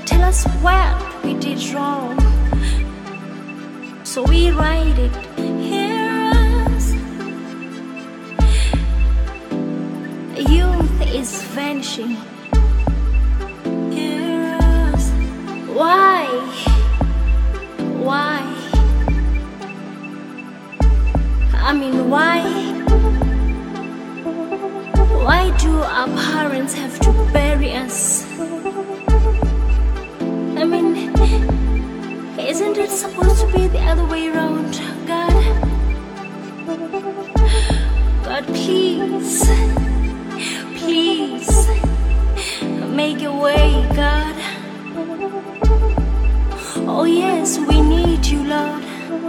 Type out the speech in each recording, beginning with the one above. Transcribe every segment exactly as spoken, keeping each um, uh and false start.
tell us what we did wrong, so we write it. Hear us. Youth is vanishing. Hear us. Why? Why? I mean, why? Why do our parents have to bury us? I mean, isn't it supposed to be the other way around? God, God, please, please, make a way, God. Oh yes, we need you, Lord.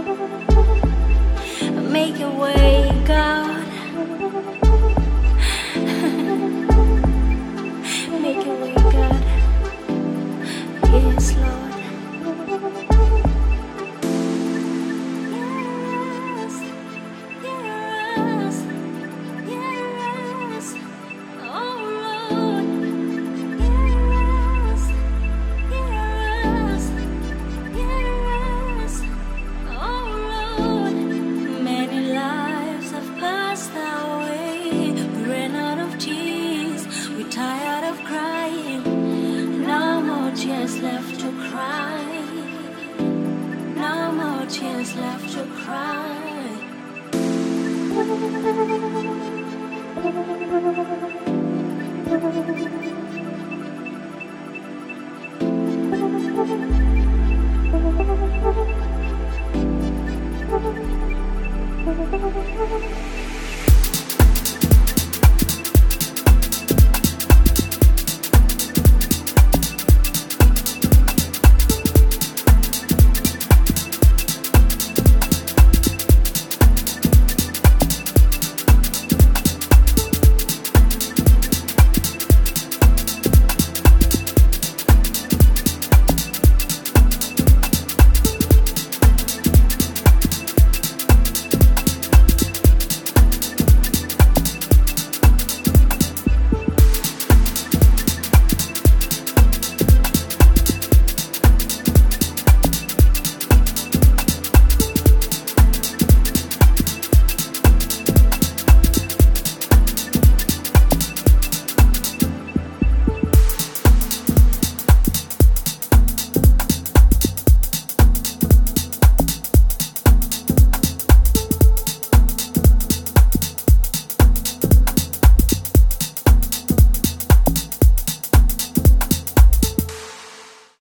Make a way, God. Make a way, God. Yes, Lord. Yes, yes, yes. Oh Lord. Yes, yes, yes. Oh Lord. Many lives have passed away. We ran out of tears. We're tired of crying. No more tears left to cry. No more tears left to cry.